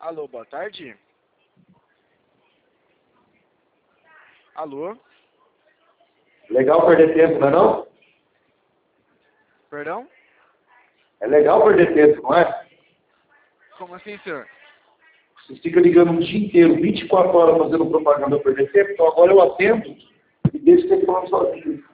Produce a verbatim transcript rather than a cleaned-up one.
Alô, boa tarde. Alô? Legal perder tempo, não é não? Perdão? É legal perder tempo, não é? Como assim, senhor? Você fica ligando o dia inteiro, vinte e quatro horas fazendo propaganda, perder tempo, então agora eu atendo e deixo você falando sozinho.